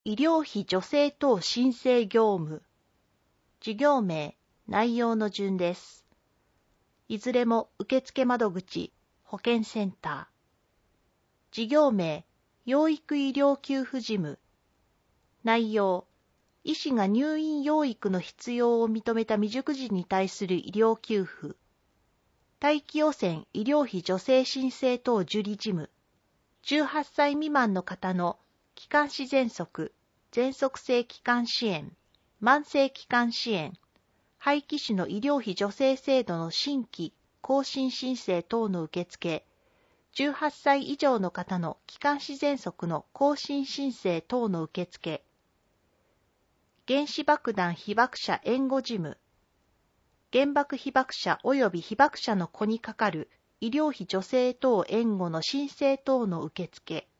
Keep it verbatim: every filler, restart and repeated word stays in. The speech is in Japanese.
医療費助成等申請業務。事業名、内容の順です。いずれも受付窓口、保健センター。事業名、養育医療給付事務。内容、医師が入院養育の必要を認めた未熟児に対する医療給付。待機予選医療費助成申請等受理事務。じゅうはっさい未満の方の気管支喘息、喘息性気管支炎、慢性気管支炎、肺気腫の医療費助成制度の新規、更新申請等の受付、じゅうはっさい以上の方の気管支喘息の更新申請等の受付、原子爆弾被爆者援護事務、原爆被爆者及び被爆者の子にかかる医療費助成等援護の申請等の受付、